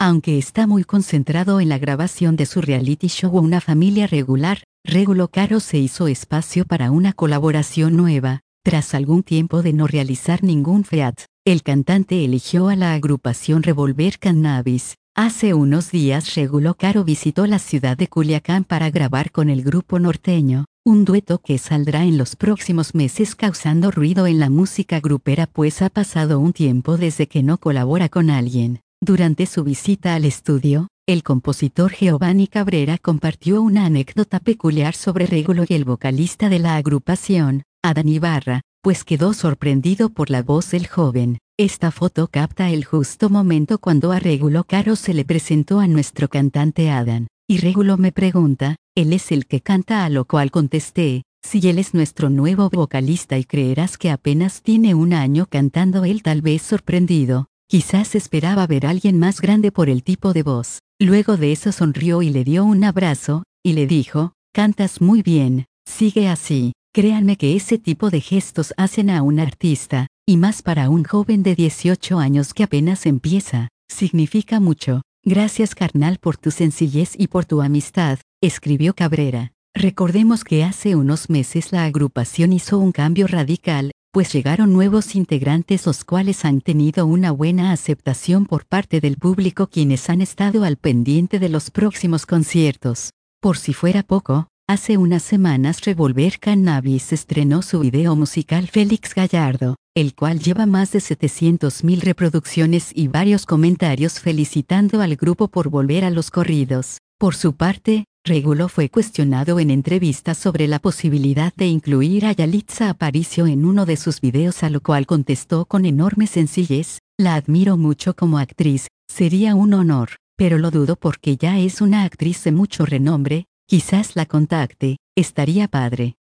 Aunque está muy concentrado en la grabación de su reality show Una familia regular, Regulo Caro se hizo espacio para una colaboración nueva. Tras algún tiempo de no realizar ningún feat, el cantante eligió a la agrupación Revolver Cannabis. Hace unos días Regulo Caro visitó la ciudad de Culiacán para grabar con el grupo norteño, un dueto que saldrá en los próximos meses causando ruido en la música grupera, pues ha pasado un tiempo desde que no colabora con alguien. Durante su visita al estudio, el compositor Giovanni Cabrera compartió una anécdota peculiar sobre Regulo y el vocalista de la agrupación, Adán Ibarra, pues quedó sorprendido por la voz del joven. Esta foto capta el justo momento cuando a Regulo Caro se le presentó a nuestro cantante Adán, y Regulo me pregunta, ¿él es el que canta? A lo cual contesté, sí, él es nuestro nuevo vocalista, y creerás que apenas tiene un año cantando. Él, tal vez sorprendido, quizás esperaba ver a alguien más grande por el tipo de voz. Luego de eso sonrió y le dio un abrazo, y le dijo, cantas muy bien, sigue así. Créanme que ese tipo de gestos hacen a un artista, y más para un joven de 18 años que apenas empieza, significa mucho. Gracias, carnal, por tu sencillez y por tu amistad, escribió Cabrera. Recordemos que hace unos meses la agrupación hizo un cambio radical, pues llegaron nuevos integrantes, los cuales han tenido una buena aceptación por parte del público, quienes han estado al pendiente de los próximos conciertos. Por si fuera poco, hace unas semanas Revolver Cannabis estrenó su video musical Félix Gallardo, el cual lleva más de 700,000 reproducciones y varios comentarios felicitando al grupo por volver a los corridos. Por su parte, Regulo fue cuestionado en entrevistas sobre la posibilidad de incluir a Yalitza Aparicio en uno de sus videos, a lo cual contestó con enorme sencillez, la admiro mucho como actriz, sería un honor, pero lo dudo porque ya es una actriz de mucho renombre, quizás la contacte, estaría padre.